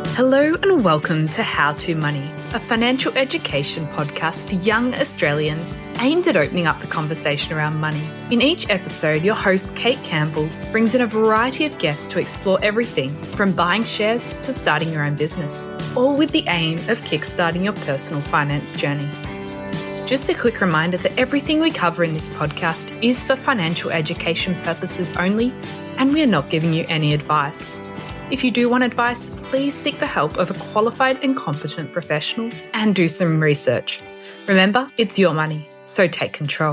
Hello and welcome to How To Money, a financial education podcast for young Australians aimed at opening up the conversation around money. In each episode, your host, Kate Campbell, brings in a variety of guests to explore everything from buying shares to starting your own business, all with the aim of kickstarting your personal finance journey. Just a quick reminder that everything we cover in this podcast is for financial education purposes only, and we are not giving you any advice. If you do want advice, please seek the help of a qualified and competent professional and do some research. Remember, it's your money, so take control.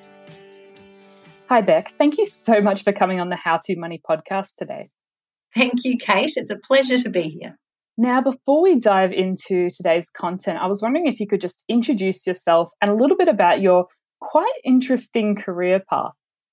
Hi, Beck. Thank you so much for coming on the How To Money podcast today. Thank you, Kate. It's a pleasure to be here. Now, before we dive into today's content, I was wondering if you could just introduce yourself and a little bit about your quite interesting career path.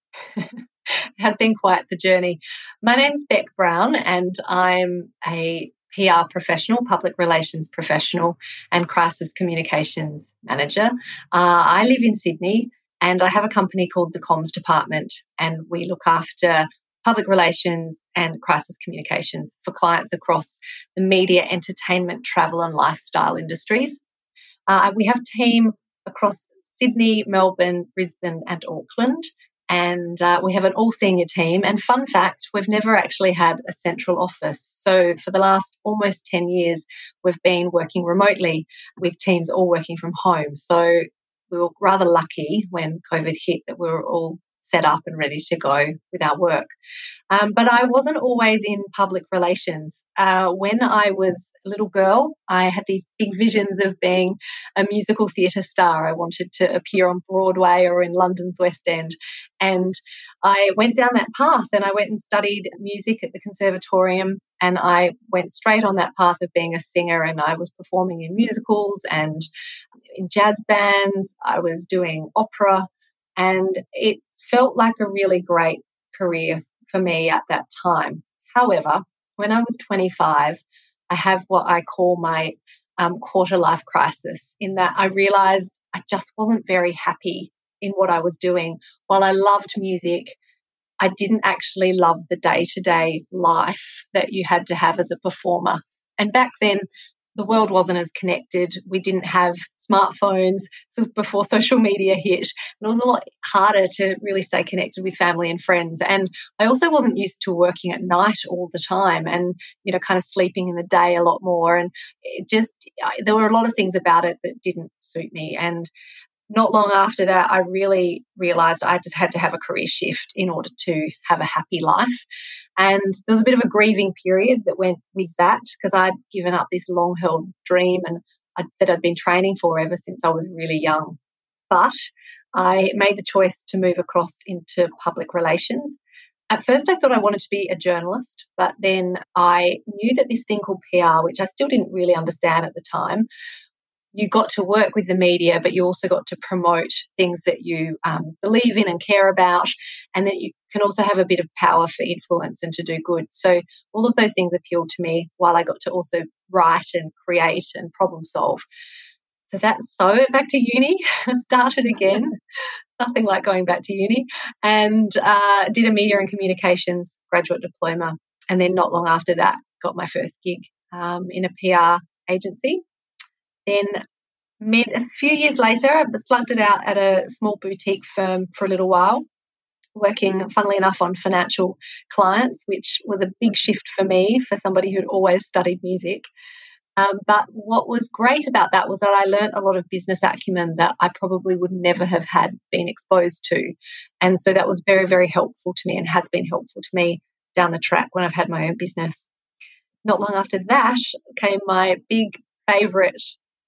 It has been quite the journey. My name's Beck Brown and I'm a PR professional, public relations professional and crisis communications manager. I live in Sydney and I have a company called the Comms Department, and we look after public relations and crisis communications for clients across the media, entertainment, travel and lifestyle industries. We have a team across Sydney, Melbourne, Brisbane and Auckland. And we have an all-senior team. And fun fact, we've never actually had a central office. So for the last almost 10 years, we've been working remotely with teams all working from home. So we were rather lucky when COVID hit that we were all set up and ready to go with our work. But I wasn't always in public relations. When I was a little girl, I had these big visions of being a musical theatre star. I wanted to appear on Broadway or in London's West End. And I went down that path and I went and studied music at the Conservatorium, and I went straight on that path of being a singer, and I was performing in musicals and in jazz bands. I was doing opera, and it felt like a really great career for me at that time. However, when I was 25, I have what I call my quarter life crisis, in that I realised I just wasn't very happy in what I was doing. While I loved music, I didn't actually love the day-to-day life that you had to have as a performer. And back then, the world wasn't as connected. We didn't have smartphones before social media hit. And it was a lot harder to really stay connected with family and friends. And I also wasn't used to working at night all the time and, kind of sleeping in the day a lot more. And there were a lot of things about it that didn't suit me. And not long after that, I really realised I just had to have a career shift in order to have a happy life. And there was a bit of a grieving period that went with that, because I'd given up this long-held dream that I'd been training for ever since I was really young. But I made the choice to move across into public relations. At first, I thought I wanted to be a journalist, but then I knew that this thing called PR, which I still didn't really understand at the time, you got to work with the media, but you also got to promote things that you believe in and care about, and that you can also have a bit of power for influence and to do good. So all of those things appealed to me, while I got to also write and create and problem solve. So back to uni, started again, nothing like going back to uni, and did a media and communications graduate diploma. And then not long after that, got my first gig in a PR agency. Then a few years later, I slugged it out at a small boutique firm for a little while, working, funnily enough, on financial clients, which was a big shift for me, for somebody who'd always studied music. But what was great about that was that I learned a lot of business acumen that I probably would never have had been exposed to. And so that was very, very helpful to me, and has been helpful to me down the track when I've had my own business. Not long after that came my big favourite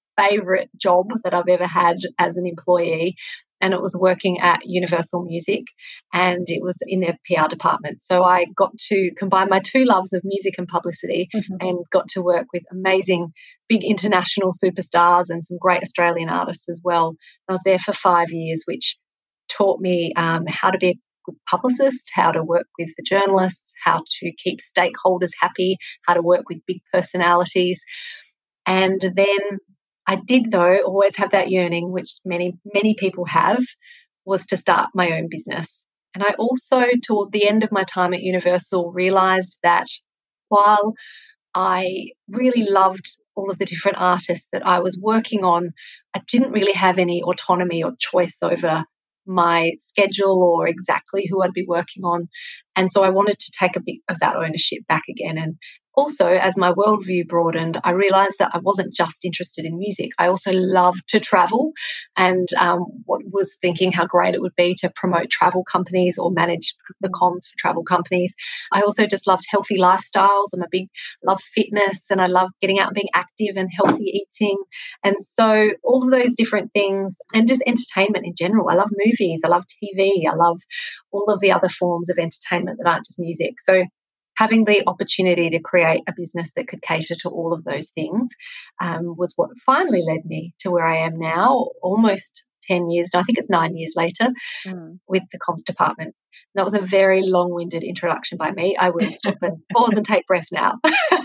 job that I've ever had as an employee, and it was working at Universal Music, and it was in their PR department. So I got to combine my two loves of music and publicity, and got to work with amazing big international superstars and some great Australian artists as well. I was there for 5 years, which taught me how to be a good publicist, how to work with the journalists, how to keep stakeholders happy, how to work with big personalities. And then I did, though, always have that yearning, which many, many people have, was to start my own business. And I also, toward the end of my time at Universal, realised that while I really loved all of the different artists that I was working on. I didn't really have any autonomy or choice over my schedule or exactly who I'd be working on. And so I wanted to take a bit of that ownership back again. And also, as my worldview broadened, I realized that I wasn't just interested in music. I also loved to travel and was thinking how great it would be to promote travel companies or manage the comms for travel companies. I also just loved healthy lifestyles. Love fitness, and I love getting out and being active and healthy eating. And so all of those different things, and just entertainment in general. I love movies. I love TV. I love all of the other forms of entertainment that aren't just music. So having the opportunity to create a business that could cater to all of those things was what finally led me to where I am now, almost 10 years, I think it's 9 years later, with the comms department. That was a very long-winded introduction by me. I will stop and pause and take breath now.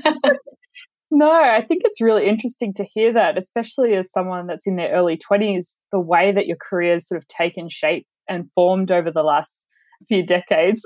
No, I think it's really interesting to hear that, especially as someone that's in their early 20s, the way that your career's sort of taken shape and formed over the last few decades.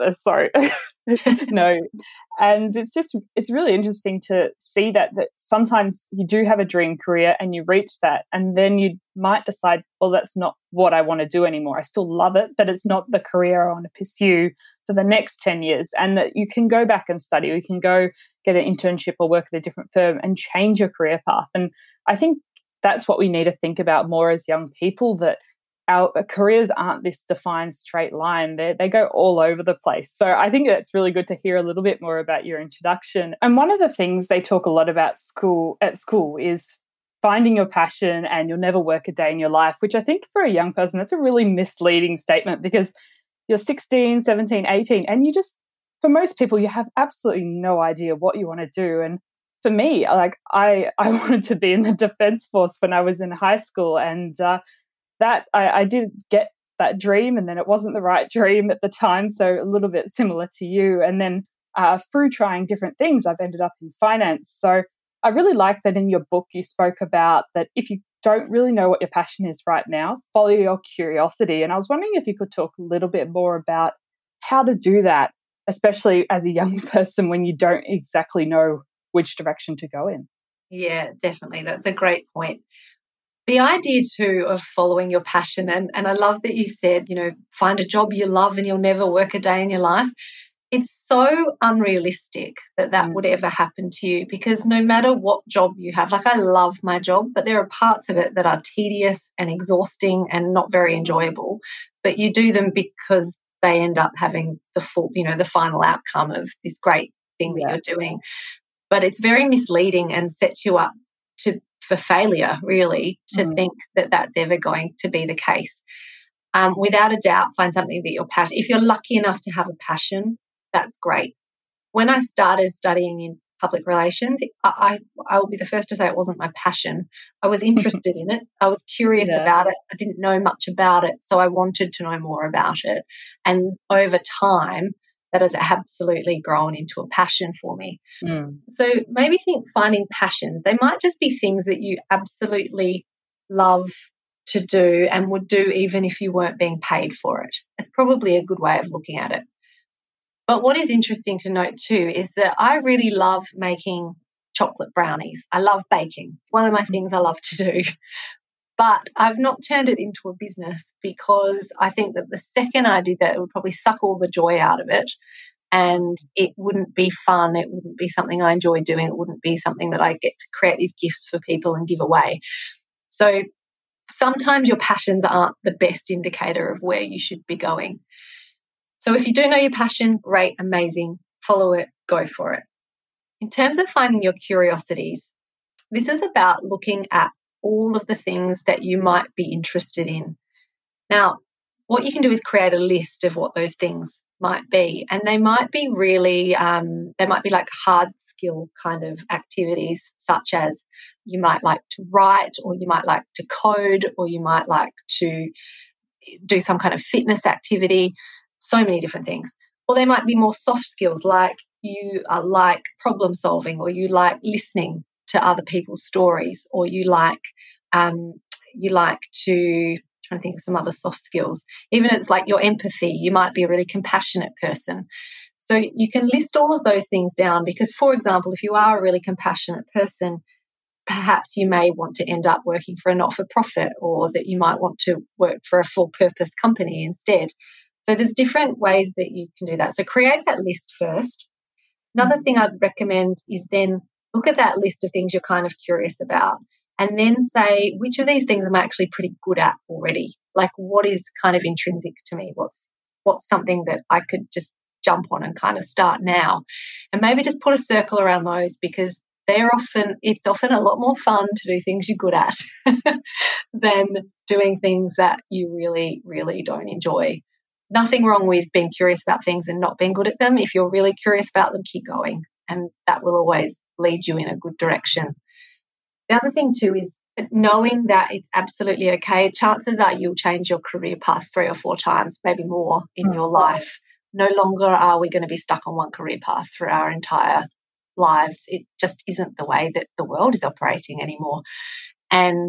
No. And it's really interesting to see that sometimes you do have a dream career and you reach that, and then you might decide, well, that's not what I want to do anymore. I still love it, but it's not the career I want to pursue for the next 10 years. And that you can go back and study, or you can go get an internship or work at a different firm and change your career path. And I think that's what we need to think about more as young people, that our careers aren't this defined straight line. They go all over the place. So I think it's really good to hear a little bit more about your introduction. And one of the things they talk a lot about at school is finding your passion and you'll never work a day in your life, which I think for a young person, that's a really misleading statement, because you're 16, 17, 18, and you just, for most people, you have absolutely no idea what you want to do. And for me, like I wanted to be in the Defence Force when I was in high school, and that I did get that dream, and then it wasn't the right dream at the time, so a little bit similar to you. And then through trying different things, I've ended up in finance. So I really like that in your book you spoke about that if you don't really know what your passion is right now, follow your curiosity. And I was wondering if you could talk a little bit more about how to do that, especially as a young person when you don't exactly know which direction to go in. Yeah, definitely. That's a great point. The idea too of following your passion, and I love that you said, find a job you love and you'll never work a day in your life. It's so unrealistic that would ever happen to you, because no matter what job you have, like I love my job, but there are parts of it that are tedious and exhausting and not very enjoyable, but you do them because they end up having the final outcome of this great thing that you're doing. But it's very misleading and sets you up for failure, really, to think that that's ever going to be the case. Without a doubt, find something that you're passionate. If you're lucky enough to have a passion, that's great. When I started studying in public relations, I will be the first to say it wasn't my passion. I was interested in it. I was curious about it. I didn't know much about it, so I wanted to know more about it. And over time, that has absolutely grown into a passion for me. So maybe think finding passions. They might just be things that you absolutely love to do and would do even if you weren't being paid for it. It's probably a good way of looking at it. But what is interesting to note too is that I really love making chocolate brownies. I love baking. One of my things I love to do. But I've not turned it into a business because I think that the second I did that, it would probably suck all the joy out of it, and it wouldn't be fun. It wouldn't be something I enjoy doing. It wouldn't be something that I get to create these gifts for people and give away. So sometimes your passions aren't the best indicator of where you should be going. So if you do know your passion, great, amazing, follow it, go for it. In terms of finding your curiosities, this is about looking at all of the things that you might be interested in. Now, what you can do is create a list of what those things might be, and they might be really, they might be like hard skill kind of activities, such as you might like to write, or you might like to code, or you might like to do some kind of fitness activity, so many different things. Or they might be more soft skills, like you are like problem solving, or you like listening to other people's stories, or you like to, trying to think of some other soft skills. Even it's like your empathy, you might be a really compassionate person. So So you can list all of those things down because, for example, if you are a really compassionate person, perhaps you may want to end up working for a not-for-profit, or that you might want to work for a full-purpose company instead. So there's different ways that you can do that. So create that list first. Another thing I'd recommend is then look at that list of things you're kind of curious about, and then say, which of these things am I actually pretty good at already? Like, what is kind of intrinsic to me? What's something that I could just jump on and kind of start now? And maybe just put a circle around those, because it's often a lot more fun to do things you're good at than doing things that you really, really don't enjoy. Nothing wrong with being curious about things and not being good at them. If you're really curious about them, keep going, and that will always lead you in a good direction. The other thing too is knowing that it's absolutely okay. Chances are you'll change your career path 3 or 4 times, maybe more, in your life. No longer are we going to be stuck on one career path through our entire lives. It just isn't the way that the world is operating anymore. And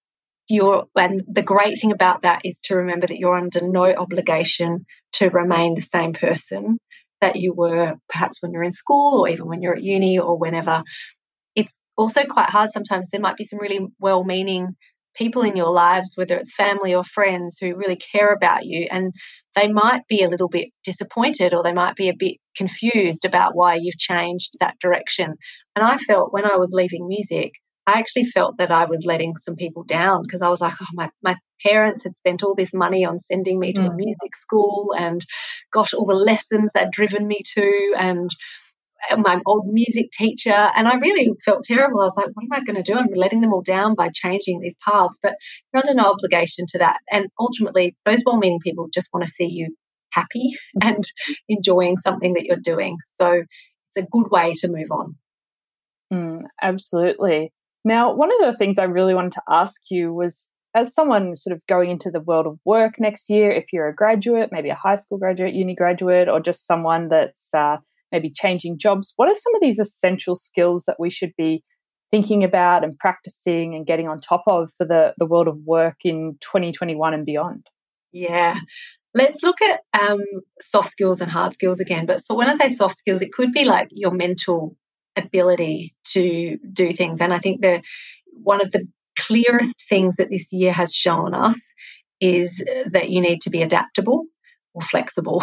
the great thing about that is to remember that you're under no obligation to remain the same person that you were perhaps when you're in school, or even when you're at uni, or whenever. It's also quite hard sometimes. There might be some really well-meaning people in your lives, whether it's family or friends, who really care about you, and they might be a little bit disappointed, or they might be a bit confused about why you've changed that direction. And I felt when I was leaving music, I actually felt that I was letting some people down, because I was like, oh, my parents had spent all this money on sending me to a music school, and gosh, all the lessons they'd driven me to, and my old music teacher, and I really felt terrible. I was like, what am I going to do? I'm letting them all down by changing these paths. But you're under no obligation to that. And ultimately, those well-meaning people just want to see you happy and enjoying something that you're doing. So it's a good way to move on. Absolutely. Now, one of the things I really wanted to ask you was, as someone sort of going into the world of work next year, if you're a graduate, maybe a high school graduate, uni graduate, or just someone that's maybe changing jobs, what are some of these essential skills that we should be thinking about and practicing and getting on top of for the world of work in 2021 and beyond? Yeah. Let's look at soft skills and hard skills again. But so when I say soft skills, it could be like your mental ability to do things. And I think one of the clearest things that this year has shown us is that you need to be adaptable or flexible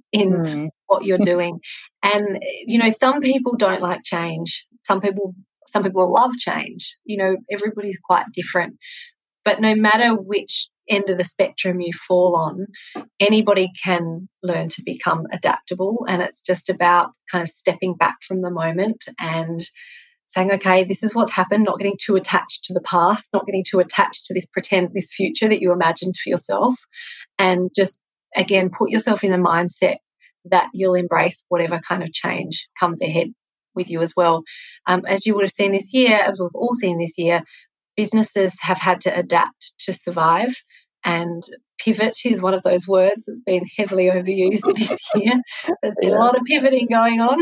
in what you're doing. And, some people don't like change. Some people love change. Everybody's quite different. But no matter which end of the spectrum you fall on, anybody can learn to become adaptable. And it's just about kind of stepping back from the moment and saying, okay, this is what's happened, not getting too attached to the past, not getting too attached to this future that you imagined for yourself, and just, again, put yourself in the mindset that you'll embrace whatever kind of change comes ahead with you as well. As you would have seen this year, as we've all seen this year, businesses have had to adapt to survive, and pivot is one of those words that's been heavily overused this year. There's been a lot of pivoting going on.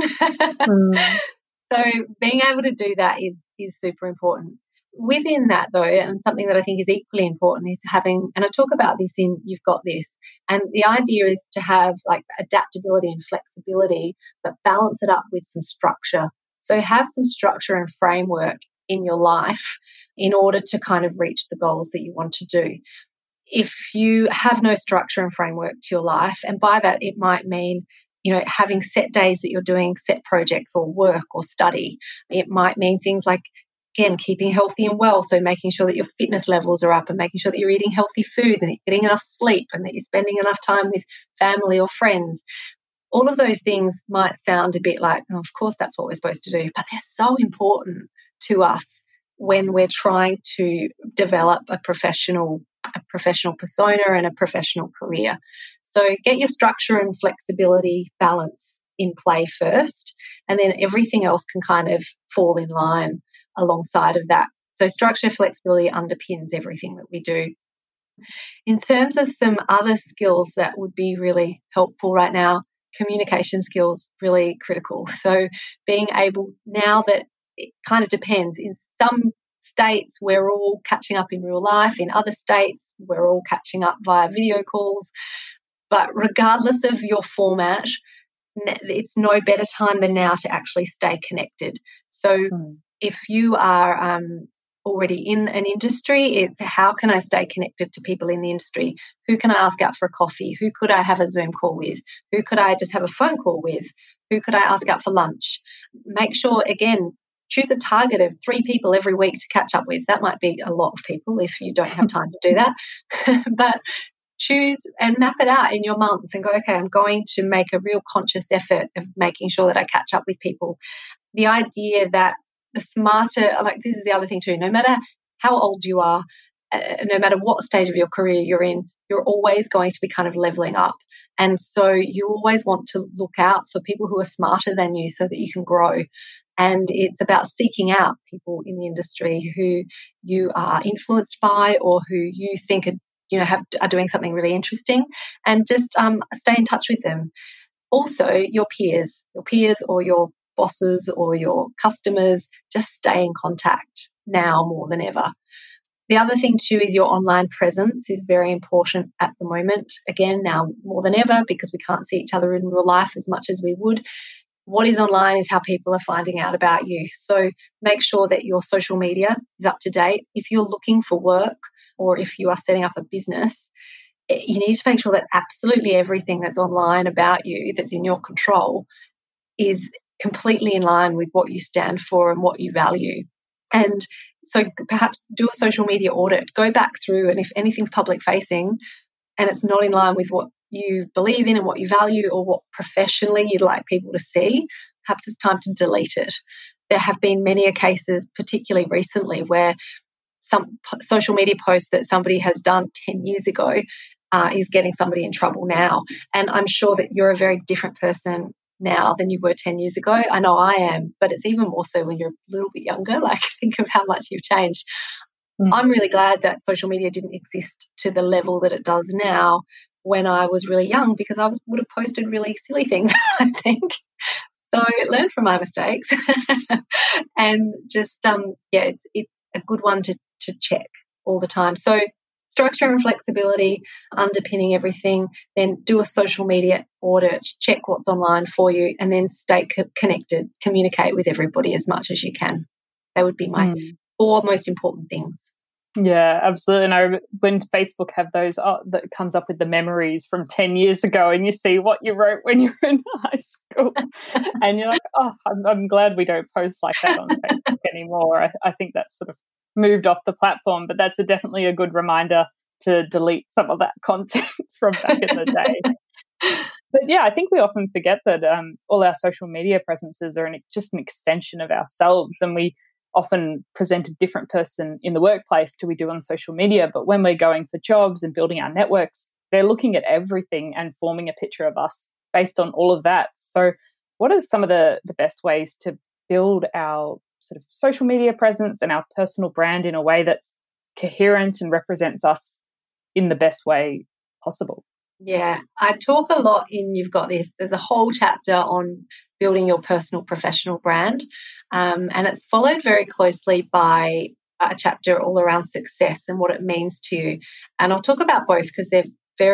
So being able to do that is super important. Within that, though, and something that I think is equally important is having, and I talk about this in You've Got This, and the idea is to have like adaptability and flexibility, but balance it up with some structure. So have some structure and framework in your life in order to kind of reach the goals that you want to do. If you have no structure and framework to your life, and by that it might mean having set days that you're doing set projects or work or study. It might mean things like, again, keeping healthy and well, so making sure that your fitness levels are up and making sure that you're eating healthy food and getting enough sleep and that you're spending enough time with family or friends. All of those things might sound a bit like, oh, of course that's what we're supposed to do, but they're so important to us when we're trying to develop a professional persona and a professional career. So get your structure and flexibility balance in play first, and then everything else can kind of fall in line alongside of that. So structure, flexibility underpins everything that we do. In terms of some other skills that would be really helpful right now, communication skills, really critical. So being able, now that it kind of depends, in some states we're all catching up in real life, in other states we're all catching up via video calls. But regardless of your format, it's no better time than now to actually stay connected. So if you are already in an industry, it's how can I stay connected to people in the industry? Who can I ask out for a coffee? Who could I have a Zoom call with? Who could I just have a phone call with? Who could I ask out for lunch? Make sure, again, choose a target of 3 people every week to catch up with. That might be a lot of people if you don't have time to do that. But choose and map it out in your month and go, okay, I'm going to make a real conscious effort of making sure that I catch up with people. The idea that the smarter, like this is the other thing too, no matter how old you are, no matter what stage of your career you're in, you're always going to be kind of leveling up. And so you always want to look out for people who are smarter than you so that you can grow. And it's about seeking out people in the industry who you are influenced by or who you think are doing something really interesting, and just stay in touch with them. Also, your peers or your bosses or your customers, just stay in contact now more than ever. The other thing too is your online presence is very important at the moment. Again, now more than ever, because we can't see each other in real life as much as we would. What is online is how people are finding out about you. So make sure that your social media is up to date. If you're looking for work or if you are setting up a business, you need to make sure that absolutely everything that's online about you, that's in your control, is completely in line with what you stand for and what you value. And so perhaps do a social media audit. Go back through, and if anything's public facing and it's not in line with what you believe in and what you value or what professionally you'd like people to see, perhaps it's time to delete it. There have been many cases, particularly recently, where some social media post that somebody has done 10 years ago is getting somebody in trouble now. And I'm sure that you're a very different person now than you were 10 years ago. I know I am, but it's even more so when you're a little bit younger. Like, think of how much you've changed. I'm really glad that social media didn't exist to the level that it does now when I was really young, because I would have posted really silly things, I think. So learn from my mistakes and just, it's a good one to check all the time. So structure and flexibility underpinning everything, then do a social media audit, check what's online for you, and then stay connected, communicate with everybody as much as you can. That would be my 4 most important things. Yeah, absolutely. And I, when Facebook have those, that comes up with the memories from 10 years ago, and you see what you wrote when you were in high school, and you're like, oh, I'm glad we don't post like that on Facebook anymore. I think that's sort of moved off the platform, but that's definitely a good reminder to delete some of that content from back in the day. But yeah, I think we often forget that all our social media presences are just an extension of ourselves, and we often present a different person in the workplace to we do on social media. But when we're going for jobs and building our networks, they're looking at everything and forming a picture of us based on all of that. So what are some of the best ways to build our sort of social media presence and our personal brand in a way that's coherent and represents us in the best way possible? Yeah, I talk a lot in You've Got This. There's a whole chapter on building your personal professional brand, and it's followed very closely by a chapter all around success and what it means to you. And I'll talk about both because they're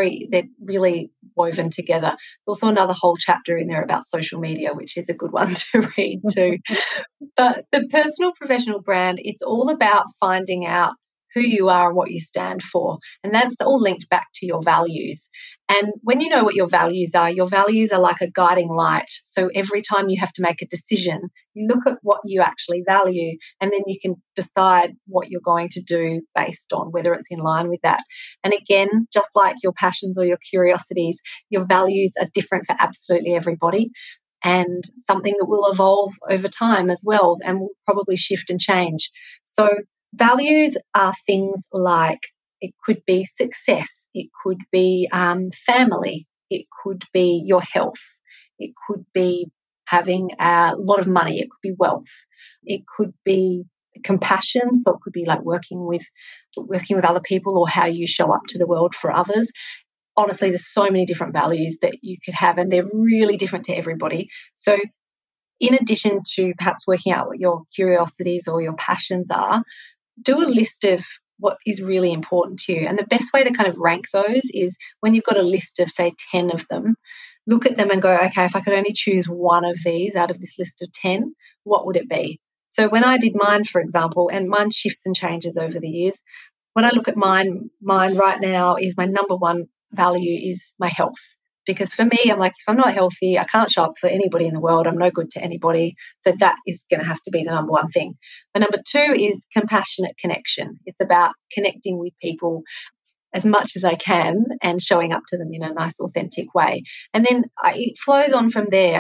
really woven together. There's also another whole chapter in there about social media, which is a good one to read too. But the personal professional brand, it's all about finding out who you are and what you stand for. And that's all linked back to your values. And when you know what your values are like a guiding light. So every time you have to make a decision, you look at what you actually value, and then you can decide what you're going to do based on whether it's in line with that. And again, just like your passions or your curiosities, your values are different for absolutely everybody, and something that will evolve over time as well and will probably shift and change. So values are things like, it could be success, it could be family, it could be your health, it could be having a lot of money, it could be wealth, it could be compassion, so it could be like working with other people or how you show up to the world for others. Honestly, there's so many different values that you could have, and they're really different to everybody. So in addition to perhaps working out what your curiosities or your passions are, do a list of what is really important to you. And the best way to kind of rank those is when you've got a list of, say, 10 of them, look at them and go, okay, if I could only choose one of these out of this list of 10, what would it be? So when I did mine, for example, and mine shifts and changes over the years, when I look at mine right now is my number one value is my health. Because for me, I'm like, if I'm not healthy, I can't show up for anybody in the world. I'm no good to anybody. So that is going to have to be the number one thing. My number two is compassionate connection. It's about connecting with people as much as I can and showing up to them in a nice, authentic way. And then it flows on from there.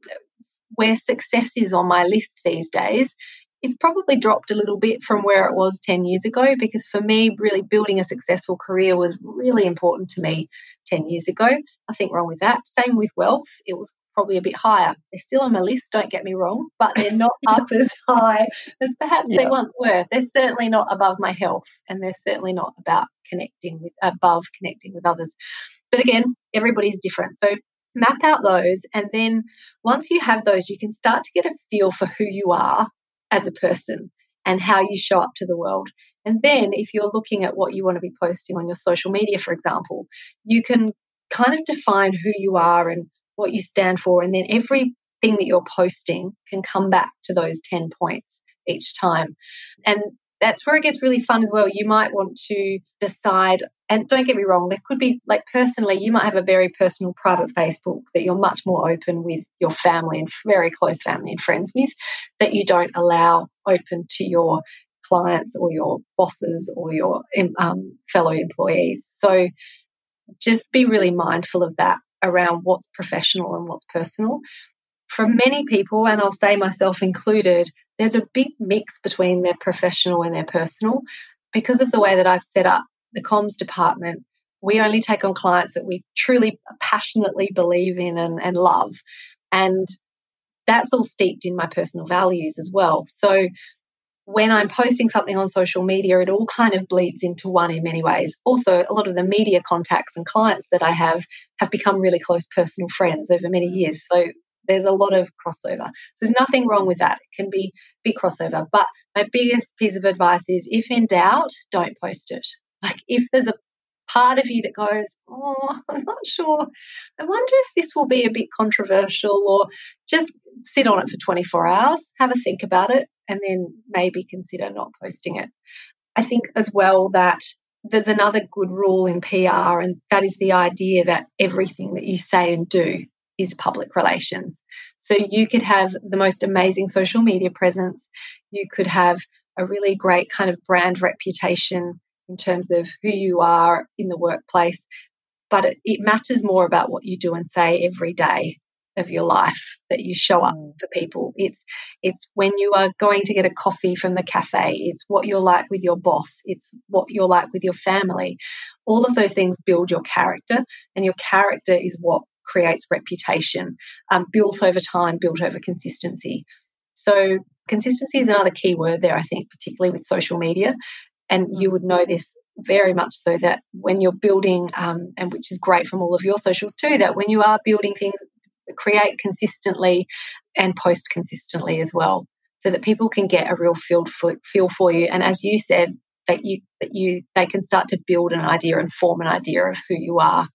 Where success is on my list these days, it's probably dropped a little bit from where it was 10 years ago, because for me, really building a successful career was really important to me 10 years ago. Nothing wrong with that. Same with wealth. It was probably a bit higher. They're still on my list, don't get me wrong, but they're not up as high as perhaps they once were. They're certainly not above my health, and they're certainly not connecting with others. But again, everybody's different. So map out those, and then once you have those, you can start to get a feel for who you are as a person and how you show up to the world. And then if you're looking at what you want to be posting on your social media, for example, you can kind of define who you are and what you stand for. And then everything that you're posting can come back to those 10 points each time. And that's where it gets really fun as well. You might want to decide, and don't get me wrong, there could be, like, personally, you might have a very personal private Facebook that you're much more open with your family and very close family and friends with, that you don't allow open to your clients or your bosses or your fellow employees. So just be really mindful of that around what's professional and what's personal. For many people, and I'll say myself included, there's a big mix between their professional and their personal. Because of the way that I've set up the comms department, we only take on clients that we truly passionately believe in and love. And that's all steeped in my personal values as well. So when I'm posting something on social media, it all kind of bleeds into one in many ways. Also, a lot of the media contacts and clients that I have become really close personal friends over many years. So there's a lot of crossover. So there's nothing wrong with that. It can be big crossover. But my biggest piece of advice is, if in doubt, don't post it. Like, if there's a part of you that goes, oh, I'm not sure, I wonder if this will be a bit controversial, or just sit on it for 24 hours, have a think about it, and then maybe consider not posting it. I think as well that there's another good rule in PR, and that is the idea that everything that you say and do is public relations. So you could have the most amazing social media presence, you could have a really great kind of brand reputation in terms of who you are in the workplace, but it matters more about what you do and say every day of your life, that you show up for people. It's when you are going to get a coffee from the cafe, it's what you're like with your boss, it's what you're like with your family. All of those things build your character, and your character is what creates reputation, built over time, built over consistency. So consistency is another key word there, I think, particularly with social media. And you would know this very much so, that when you're building, and which is great from all of your socials too, that when you are building things, create consistently and post consistently as well, so that people can get a real feel for you. And as you said, that they can start to build an idea and form an idea of who you are.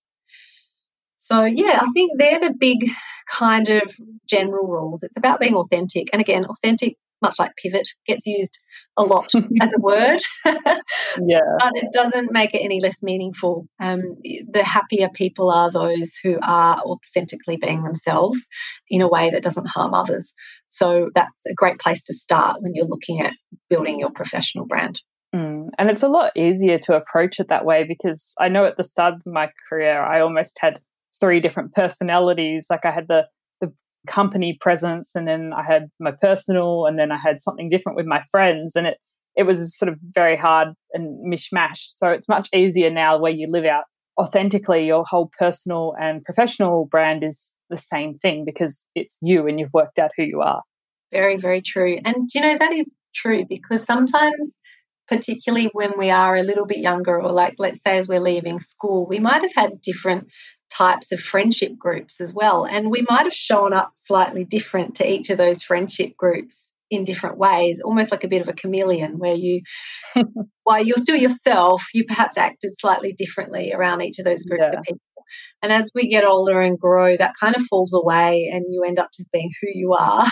So, yeah, I think they're the big kind of general rules. It's about being authentic. And again, authentic, much like pivot, gets used a lot as a word, but it doesn't make it any less meaningful. The happier people are those who are authentically being themselves in a way that doesn't harm others. So that's a great place to start when you're looking at building your professional brand. And it's a lot easier to approach it that way, because I know at the start of my career, I almost had 3 different personalities. Like, I had the company presence, and then I had my personal, and then I had something different with my friends, and it was sort of very hard and mishmash. So it's much easier now, where you live out authentically your whole personal and professional brand is the same thing, because it's you and you've worked out who you are. Very, very true. And that is true, because sometimes, particularly when we are a little bit younger, or like, let's say as we're leaving school, we might have had different types of friendship groups as well. And we might have shown up slightly different to each of those friendship groups in different ways, almost like a bit of a chameleon, where you, while you're still yourself, you perhaps acted slightly differently around each of those groups of people. And as we get older and grow, that kind of falls away and you end up just being who you are.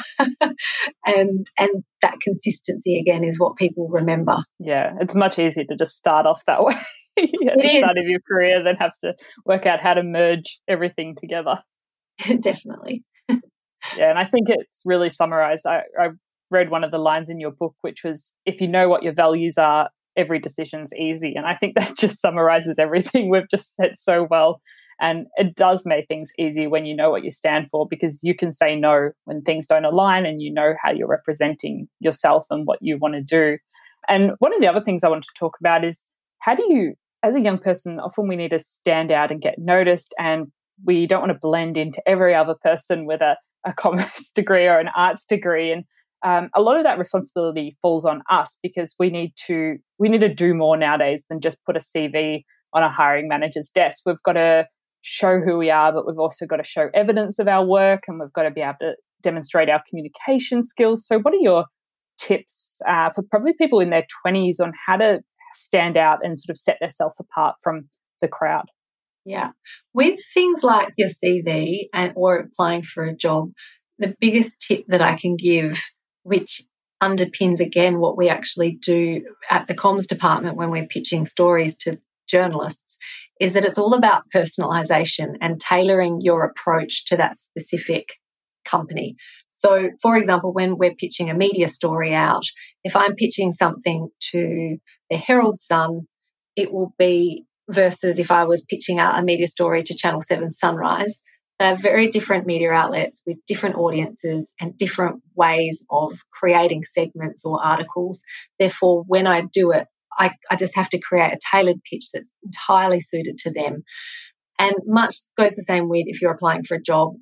and that consistency, again, is what people remember. Yeah, it's much easier to just start off that way at the start of your career than have to work out how to merge everything together. Definitely. Yeah, and I think it's really summarized. I read one of the lines in your book, which was, if you know what your values are, every decision's easy. And I think that just summarizes everything we've just said so well. And it does make things easy when you know what you stand for, because you can say no when things don't align and you know how you're representing yourself and what you want to do. And one of the other things I want to talk about is, how do you, as a young person, often we need to stand out and get noticed, and we don't want to blend into every other person with a commerce degree or an arts degree. And a lot of that responsibility falls on us, because we need to do more nowadays than just put a CV on a hiring manager's desk. We've got to show who we are, but we've also got to show evidence of our work, and we've got to be able to demonstrate our communication skills. So what are your tips for probably people in their 20s on how to stand out and sort of set themselves apart from the crowd? Yeah. With things like your CV or applying for a job, the biggest tip that I can give, which underpins, again, what we actually do at the comms department when we're pitching stories to journalists, is that it's all about personalisation and tailoring your approach to that specific company. So, for example, when we're pitching a media story out, if I'm pitching something to the Herald Sun, it will be versus if I was pitching out a media story to Channel 7 Sunrise. They're very different media outlets with different audiences and different ways of creating segments or articles. Therefore, when I do it, I just have to create a tailored pitch that's entirely suited to them. And much goes the same with if you're applying for a job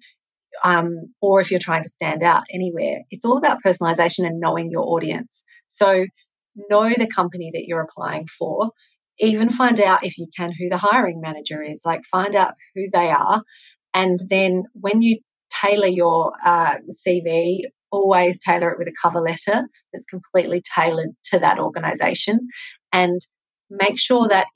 or if you're trying to stand out anywhere. It's all about personalisation and knowing your audience. So know the company that you're applying for. Even find out, if you can, who the hiring manager is. Like, find out who they are. And then when you tailor your CV, always tailor it with a cover letter that's completely tailored to that organisation, and make sure that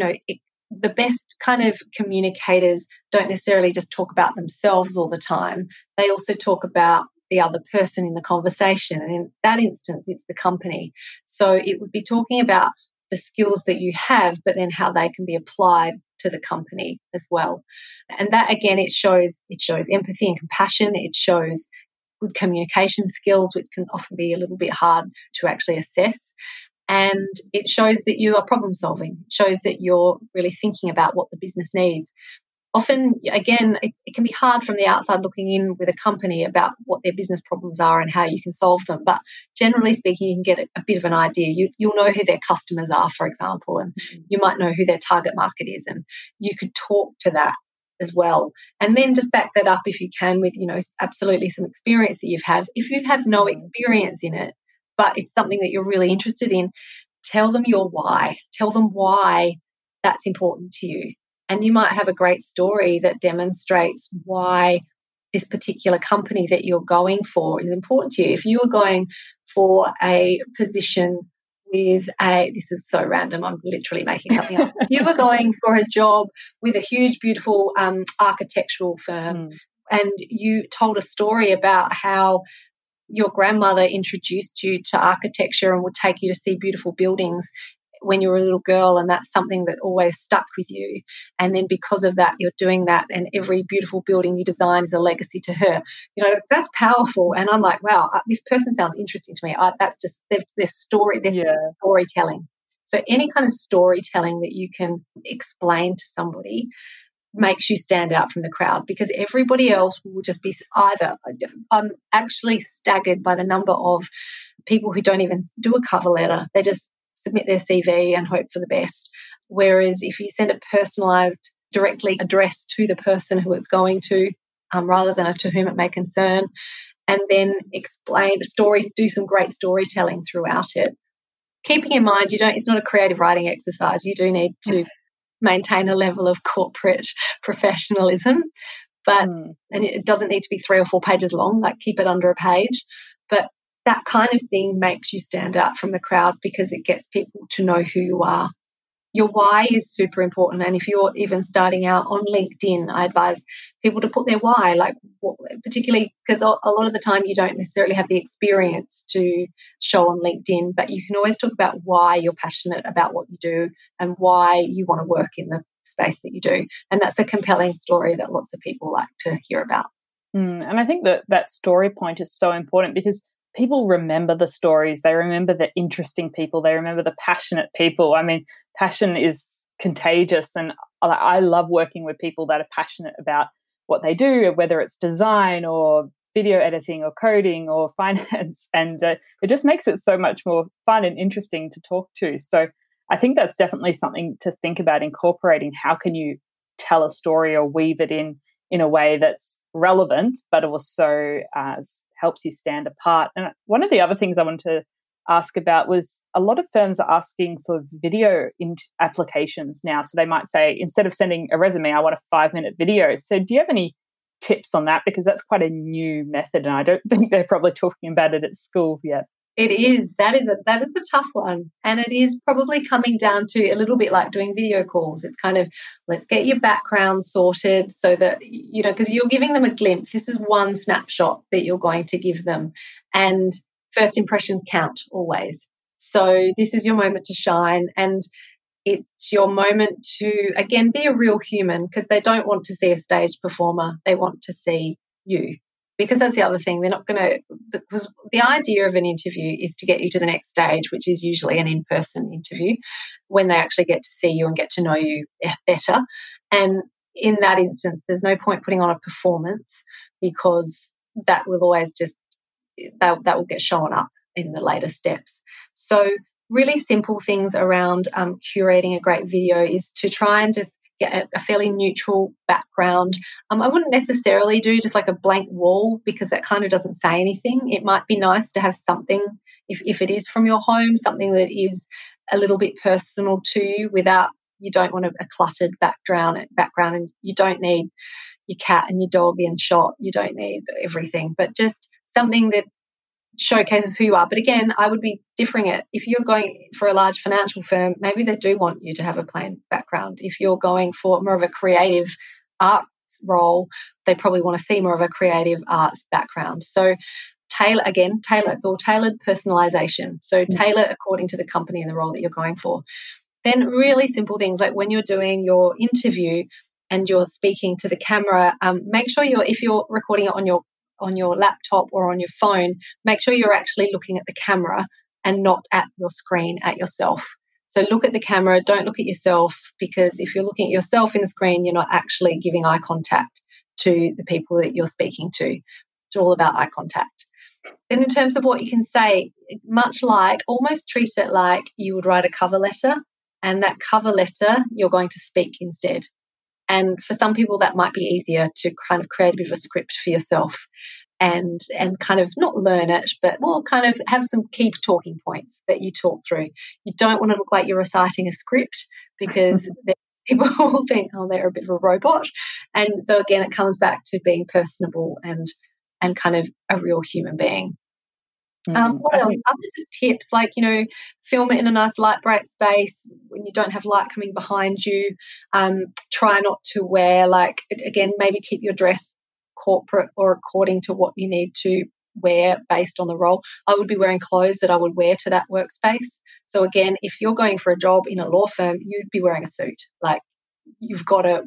the best kind of communicators don't necessarily just talk about themselves all the time. They also talk about the other person in the conversation. And in that instance, it's the company. So it would be talking about the skills that you have, but then how they can be applied to the company as well. And that, again, it shows empathy and compassion. It shows good communication skills, which can often be a little bit hard to actually assess. And it shows that you are problem solving. It shows that you're really thinking about what the business needs. Often, again, it can be hard from the outside looking in with a company about what their business problems are and how you can solve them. But generally speaking, you can get a bit of an idea. You'll know who their customers are, for example, and you might know who their target market is, and you could talk to that as well. And then just back that up if you can with, absolutely some experience that you've had. If you have no experience in it, but it's something that you're really interested in, tell them your why. Tell them why that's important to you. And you might have a great story that demonstrates why this particular company that you're going for is important to you. If you were going for a position with this is so random, I'm literally making something up. If you were going for a job with a huge, beautiful architectural firm, and you told a story about how your grandmother introduced you to architecture and would take you to see beautiful buildings when you were a little girl, and that's something that always stuck with you, and then because of that you're doing that, and every beautiful building you design is a legacy to her, that's powerful. And I'm like, wow, this person sounds interesting to me. That's just their story, storytelling. So any kind of storytelling that you can explain to somebody makes you stand out from the crowd, because everybody else will just be either, I'm actually staggered by the number of people who don't even do a cover letter. They just submit their CV and hope for the best. Whereas if you send it personalised, directly addressed to the person who it's going to, rather than to whom it may concern, and then explain the story, do some great storytelling throughout it. Keeping in mind, it's not a creative writing exercise. You do need to maintain a level of corporate professionalism, and it doesn't need to be 3 or 4 pages long, like keep it under a page. But that kind of thing makes you stand out from the crowd, because it gets people to know who you are. Your why is super important. And if you're even starting out on LinkedIn, I advise people to put their why, like particularly because a lot of the time you don't necessarily have the experience to show on LinkedIn, but you can always talk about why you're passionate about what you do and why you want to work in the space that you do. And that's a compelling story that lots of people like to hear about. And I think that story point is so important because people remember the stories, they remember the interesting people, they remember the passionate people. I mean, passion is contagious, and I love working with people that are passionate about what they do, whether it's design or video editing or coding or finance, and it just makes it so much more fun and interesting to talk to. So I think that's definitely something to think about, incorporating how can you tell a story or weave it in a way that's relevant, but also helps you stand apart. And one of the other things I wanted to ask about was a lot of firms are asking for video applications now. So they might say, instead of sending a resume, I want a 5-minute video. So do you have any tips on that? Because that's quite a new method, and I don't think they're probably talking about it at school yet. It is. That is a tough one. And it is probably coming down to a little bit like doing video calls. It's kind of, let's get your background sorted so that, because you're giving them a glimpse. This is one snapshot that you're going to give them. And first impressions count always. So this is your moment to shine. And it's your moment to, again, be a real human, because they don't want to see a stage performer. They want to see you. Because that's the other thing. They're not going to, because the idea of an interview is to get you to the next stage, which is usually an in-person interview, when they actually get to see you and get to know you better. And in that instance, there's no point putting on a performance, because that will always just, that will get shown up in the later steps. So really simple things around curating a great video is to try and just get a fairly neutral background. I wouldn't necessarily do just like a blank wall, because that kind of doesn't say anything. It might be nice to have something, if it is from your home, something that is a little bit personal to you, without, you don't want a cluttered background, and you don't need your cat and your dog in shot. You don't need everything, but just something that showcases who you are. But again, I would be differing it. If you're going for a large financial firm, maybe they do want you to have a plain background. If you're going for more of a creative arts role, they probably want to see more of a creative arts background. So tailor, it's all tailored personalization. So tailor according to the company and the role that you're going for. Then really simple things like when you're doing your interview and you're speaking to the camera, make sure if you're recording it on your laptop or on your phone, make sure you're actually looking at the camera and not at your screen, at yourself. So look at the camera, don't look at yourself, because if you're looking at yourself in the screen, you're not actually giving eye contact to the people that you're speaking to. It's all about eye contact. Then in terms of what you can say, almost treat it like you would write a cover letter, and that cover letter you're going to speak instead. And for some people, that might be easier to kind of create a bit of a script for yourself and kind of not learn it, but more kind of have some key talking points that you talk through. You don't want to look like you're reciting a script, because people will think, oh, they're a bit of a robot. And so, again, it comes back to being personable and kind of a real human being. What else? Other just tips like, film it in a nice light, bright space when you don't have light coming behind you. Try not to wear, maybe keep your dress corporate or according to what you need to wear based on the role. I would be wearing clothes that I would wear to that workspace. So again, if you're going for a job in a law firm, you'd be wearing a suit. Like, you've got to,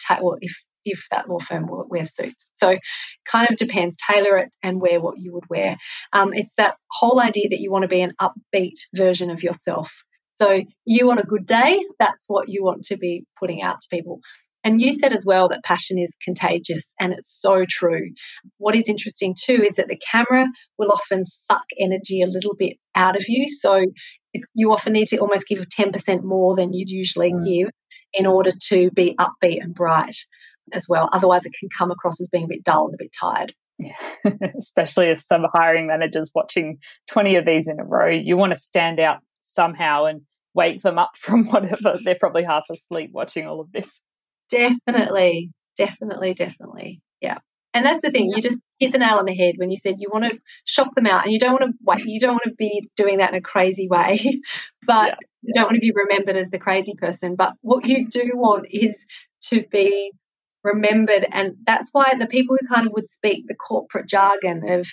if that law firm wears suits. So kind of depends, tailor it and wear what you would wear. It's that whole idea that you want to be an upbeat version of yourself. So you on a good day, that's what you want to be putting out to people. And you said as well that passion is contagious, and it's so true. What is interesting too is that the camera will often suck energy a little bit out of you. So you often need to almost give 10% more than you'd usually give in order to be upbeat and bright as well. Otherwise, it can come across as being a bit dull and a bit tired. Yeah, especially if some hiring managers watching 20 of these in a row, you want to stand out somehow and wake them up from whatever. They're probably half asleep watching all of this. Definitely. Yeah. And that's the thing, you just hit the nail on the head when you said you want to shock them out, and you don't want to be doing that in a crazy way, but you don't want to be remembered as the crazy person. But what you do want is to be remembered, and that's why the people who kind of would speak the corporate jargon of,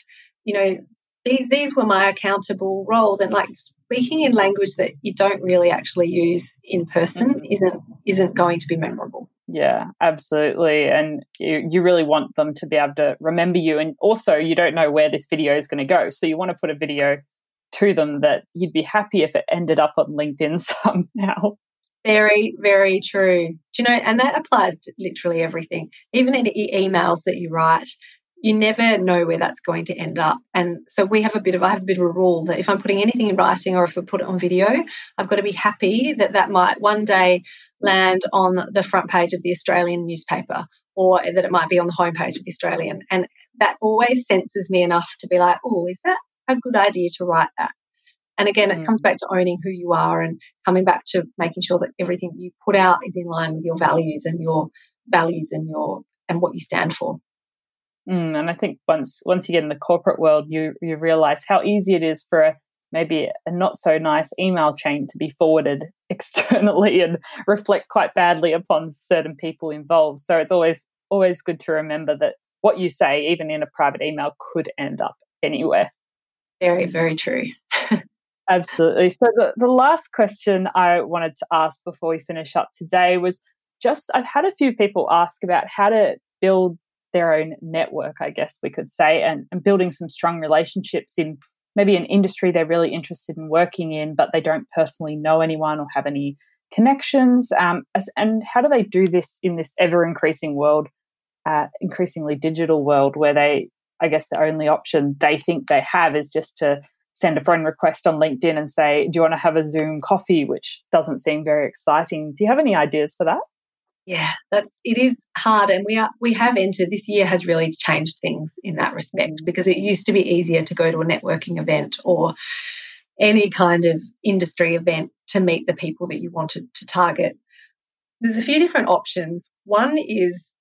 these were my accountable roles, and like speaking in language that you don't really actually use in person isn't going to be memorable. Yeah, absolutely. And you really want them to be able to remember you. And also, you don't know where this video is going to go. So you want to put a video to them that you'd be happy if it ended up on LinkedIn somehow. Very, very true. Do you know, and that applies to literally everything. Even in emails that you write, you never know where that's going to end up. And so I have a bit of a rule that if I'm putting anything in writing or if I put it on video, I've got to be happy that might one day land on the front page of the Australian newspaper, or that it might be on the homepage of the Australian. And that always senses me enough to be like, oh, is that a good idea to write that? And again, it comes back to owning who you are and coming back to making sure that everything you put out is in line with your values and what you stand for. And I think once you get in the corporate world, you realize how easy it is for maybe a not so nice email chain to be forwarded externally and reflect quite badly upon certain people involved. So it's always good to remember that what you say, even in a private email, could end up anywhere. Very, very true. Absolutely. So the last question I wanted to ask before we finish up today was I've had a few people ask about how to build their own network, I guess we could say, and building some strong relationships in maybe an industry they're really interested in working in, but they don't personally know anyone or have any connections. And how do they do this in this ever-increasing world, increasingly digital world, where the only option they think they have is just to send a friend request on LinkedIn and say, do you want to have a Zoom coffee, which doesn't seem very exciting. Do you have any ideas for that? Yeah, it is hard, and we have entered, this year has really changed things in that respect, because it used to be easier to go to a networking event or any kind of industry event to meet the people that you wanted to target. There's a few different options. One is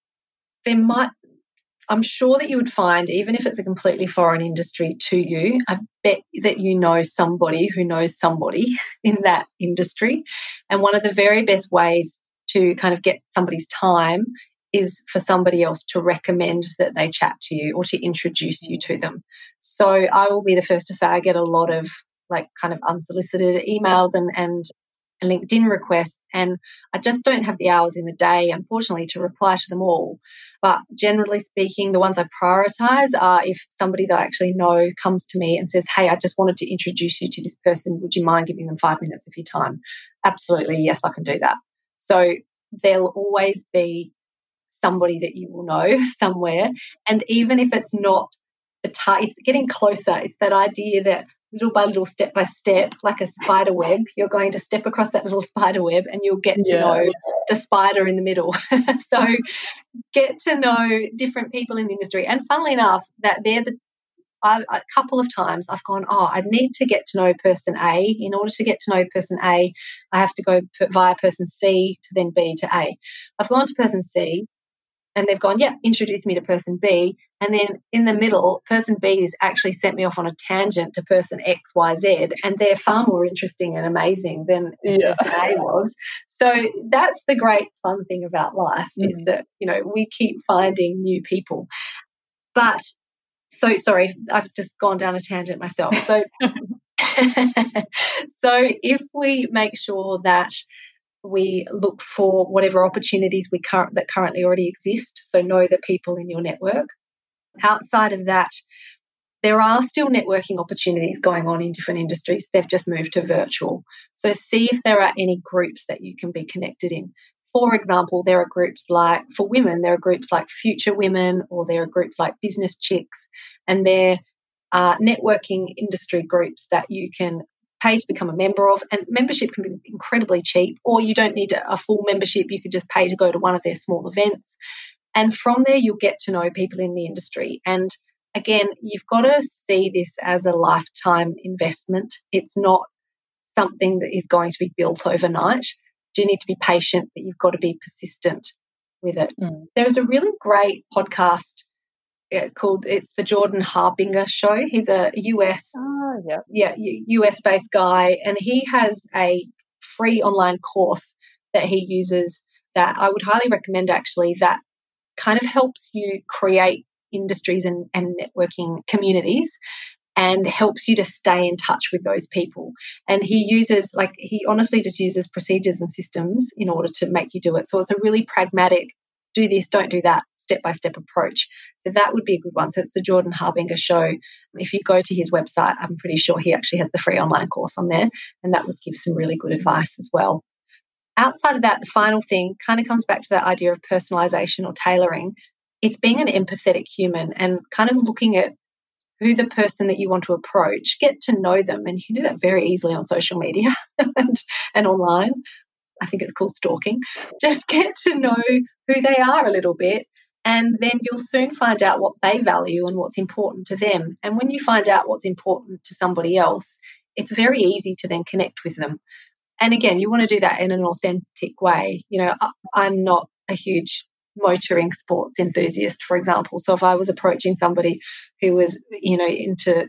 I'm sure that you would find, even if it's a completely foreign industry to you, I bet that you know somebody who knows somebody in that industry. And one of the very best ways to kind of get somebody's time is for somebody else to recommend that they chat to you or to introduce you to them. So I will be the first to say I get a lot of like kind of unsolicited emails and LinkedIn requests, and I just don't have the hours in the day, unfortunately, to reply to them all. But generally speaking, the ones I prioritize are if somebody that I actually know comes to me and says, hey, I just wanted to introduce you to this person. Would you mind giving them 5 minutes of your time? Absolutely, yes, I can do that. So there'll always be somebody that you will know somewhere. And even if it's not it's getting closer. It's that idea that little by little, step by step, like a spider web, you're going to step across that little spider web and you'll get to know the spider in the middle. So get to know different people in the industry. And funnily enough, that a couple of times I've gone, I need to get to know person A. In order to get to know person A, I have to go via person C to then B to A. I've gone to person C and they've gone, introduce me to person B. And then in the middle, person B has actually sent me off on a tangent to person X, Y, Z, and they're far more interesting and amazing than person A was. So that's the great fun thing about life is that, we keep finding new people. But so sorry, I've just gone down a tangent myself. So, so if we make sure that we look for whatever opportunities that currently already exist, so know the people in your network. Outside of that, there are still networking opportunities going on in different industries. They've just moved to virtual. So see if there are any groups that you can be connected in. For example, there are groups like, for women, there are groups like Future Women, or there are groups like Business Chicks, and there are networking industry groups that you can pay to become a member of, and membership can be incredibly cheap, or you don't need a full membership. You could just pay to go to one of their small events. And from there, you'll get to know people in the industry. And again, you've got to see this as a lifetime investment. It's not something that is going to be built overnight. You do need to be patient, but you've got to be persistent with it. There is a really great podcast it's the Jordan Harbinger Show. He's a US US-based guy, and he has a free online course that he uses that I would highly recommend, actually, that kind of helps you create industries and networking communities and helps you to stay in touch with those people. And he honestly just uses procedures and systems in order to make you do it. So it's a really pragmatic, do this, don't do that, step-by-step approach. So that would be a good one. So it's the Jordan Harbinger Show. If you go to his website, I'm pretty sure he actually has the free online course on there, and that would give some really good advice as well. Outside of that, the final thing kind of comes back to that idea of personalization or tailoring. It's being an empathetic human and kind of looking at who the person that you want to approach, get to know them. And you can do that very easily on social media and online. I think it's called stalking. Just get to know who they are a little bit, and then you'll soon find out what they value and what's important to them. And when you find out what's important to somebody else, it's very easy to then connect with them. And again, you want to do that in an authentic way. I'm not a huge motoring sports enthusiast, for example. So if I was approaching somebody who was, into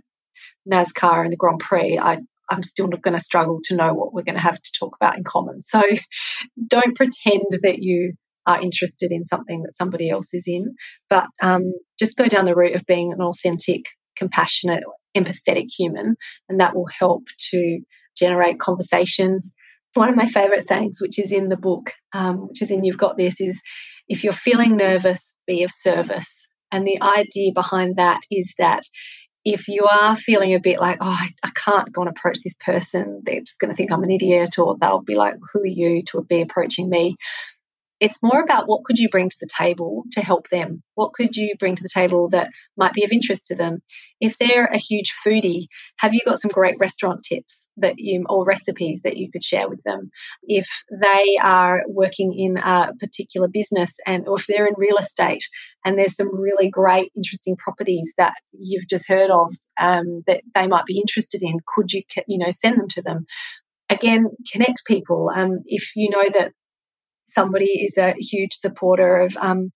NASCAR and the Grand Prix, I'm still not going to struggle to know what we're going to have to talk about in common. So don't pretend that you are interested in something that somebody else is in, but just go down the route of being an authentic, compassionate, empathetic human, and that will help to generate conversations. One of my favourite sayings, which is in the book, which is in You've Got This, is if you're feeling nervous, be of service. And the idea behind that is that if you are feeling a bit like, I can't go and approach this person, they're just going to think I'm an idiot, or they'll be like, who are you to be approaching me? It's more about what could you bring to the table to help them? What could you bring to the table that might be of interest to them? If they're a huge foodie, have you got some great restaurant tips or recipes that you could share with them? If they are working in a particular business or if they're in real estate and there's some really great, interesting properties that you've just heard of that they might be interested in, could you, send them to them? Again, connect people. If you know that somebody is a huge supporter of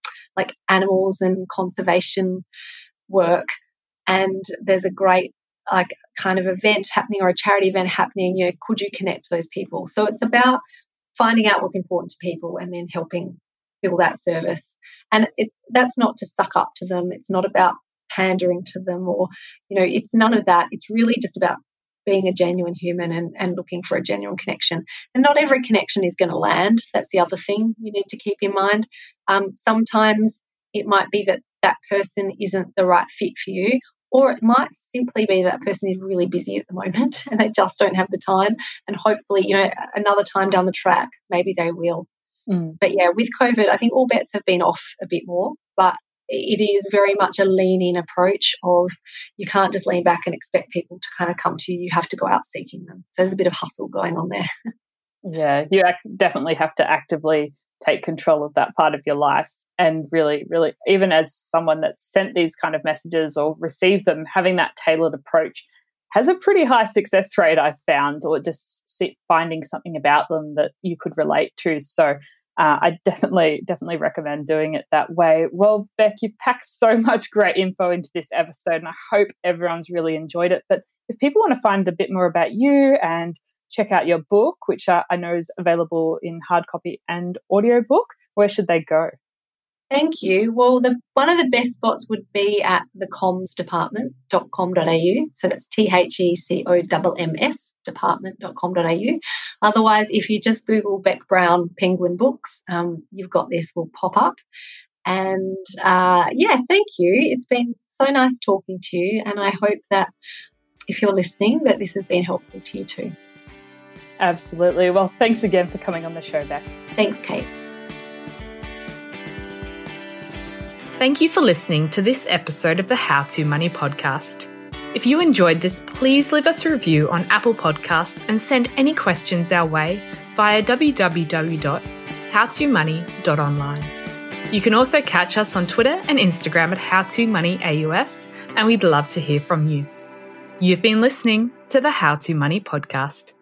animals and conservation work, and there's a great kind of event happening or a charity event happening, could you connect those people? So it's about finding out what's important to people and then helping fill that service. And that's not to suck up to them. It's not about pandering to them or, it's none of that. It's really just about being a genuine human and looking for a genuine connection. And not every connection is going to land. That's the other thing you need to keep in mind. Sometimes it might be that person isn't the right fit for you, or it might simply be that person is really busy at the moment and they just don't have the time. And hopefully, another time down the track, maybe they will. But yeah, with COVID, I think all bets have been off a bit more, but it is very much a lean-in approach of you can't just lean back and expect people to kind of come to you. You have to go out seeking them. So there's a bit of hustle going on there. Yeah, you definitely have to actively take control of that part of your life. And really, really, even as someone that's sent these kind of messages or received them, having that tailored approach has a pretty high success rate, I've found, or just finding something about them that you could relate to. So I definitely recommend doing it that way. Well, Beck, you've packed so much great info into this episode, and I hope everyone's really enjoyed it. But if people want to find a bit more about you and check out your book, which I know is available in hard copy and audiobook, where should they go? Thank you. Well, one of the best spots would be at thecomsdepartment.com.au. So that's THECOMMS department.com.au. Otherwise, if you just Google Beck Brown Penguin Books, You've Got This will pop up. And thank you. It's been so nice talking to you. And I hope that if you're listening, that this has been helpful to you too. Absolutely. Well, thanks again for coming on the show, Beck. Thanks, Kate. Thank you for listening to this episode of the How To Money podcast. If you enjoyed this, please leave us a review on Apple Podcasts and send any questions our way via www.howtomoney.online. You can also catch us on Twitter and Instagram at HowToMoneyAUS, and we'd love to hear from you. You've been listening to the How To Money podcast.